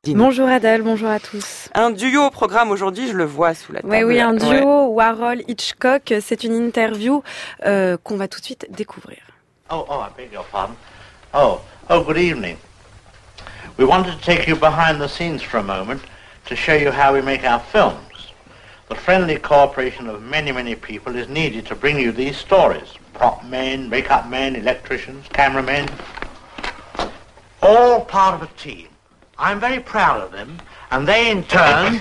Bonjour Adèle, bonjour à tous. Un duo au programme aujourd'hui, je le vois sous la table. Oui, un duo, Warhol-Hitchcock, c'est une interview qu'on va tout de suite découvrir. I beg your pardon. Good evening. We wanted to take you behind the scenes for a moment to show you how we make our films. The friendly cooperation of many, many people is needed to bring you these stories. Prop men, make-up men, electricians, cameramen, all part of a team. I'm very proud of them, and they in turn...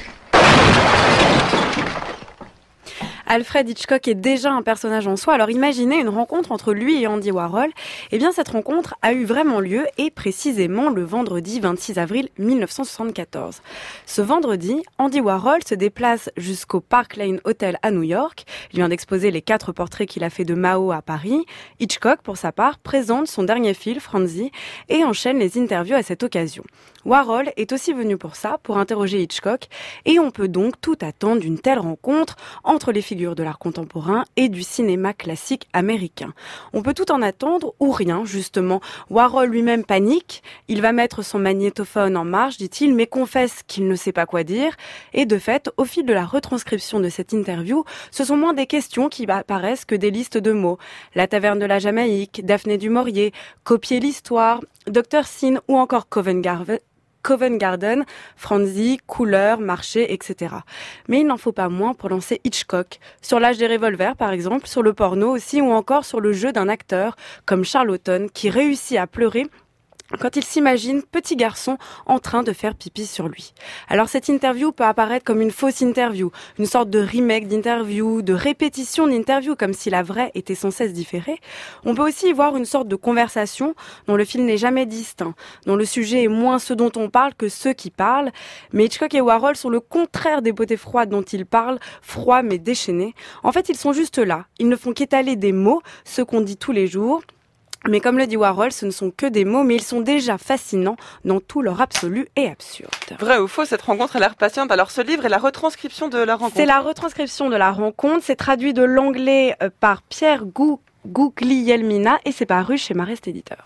Alfred Hitchcock est déjà un personnage en soi, alors imaginez une rencontre entre lui et Andy Warhol. Eh bien, cette rencontre a eu vraiment lieu, et précisément le vendredi 26 avril 1974. Ce vendredi, Andy Warhol se déplace jusqu'au Park Lane Hotel à New York. Il vient d'exposer les 4 portraits qu'il a fait de Mao à Paris. Hitchcock, pour sa part, présente son dernier film, Frenzy, et enchaîne les interviews à cette occasion. Warhol est aussi venu pour ça, pour interroger Hitchcock, et on peut donc tout attendre d'une telle rencontre entre les figures de l'art contemporain et du cinéma classique américain. On peut tout en attendre ou rien, justement. Warhol lui-même panique, il va mettre son magnétophone en marche, dit-il, mais confesse qu'il ne sait pas quoi dire, et de fait, au fil de la retranscription de cette interview, ce sont moins des questions qui apparaissent que des listes de mots. La taverne de la Jamaïque, Daphné du Maurier, copier l'histoire, Dr. Sin ou encore Covent Garden, Frenzy, couleurs, marché, etc. Mais il n'en faut pas moins pour lancer Hitchcock. Sur l'âge des revolvers, par exemple, sur le porno aussi, ou encore sur le jeu d'un acteur comme Charlton, qui réussit à pleurer quand il s'imagine petit garçon en train de faire pipi sur lui. Alors cette interview peut apparaître comme une fausse interview, une sorte de remake d'interview, de répétition d'interview, comme si la vraie était sans cesse différée. On peut aussi y voir une sorte de conversation dont le fil n'est jamais distinct, dont le sujet est moins ce dont on parle que ceux qui parlent. Mais Hitchcock et Warhol sont le contraire des beautés froides dont ils parlent, froids mais déchaînés. En fait, ils sont juste là. Ils ne font qu'étaler des mots, ceux qu'on dit tous les jours. Mais comme le dit Warhol, ce ne sont que des mots, mais ils sont déjà fascinants dans tout leur absolu et absurde. Vrai ou faux, cette rencontre a l'air patiente. Alors ce livre est la retranscription de la rencontre. C'est la retranscription de la rencontre, c'est traduit de l'anglais par Pierre Guglielmina et c'est paru chez Marest Éditeur.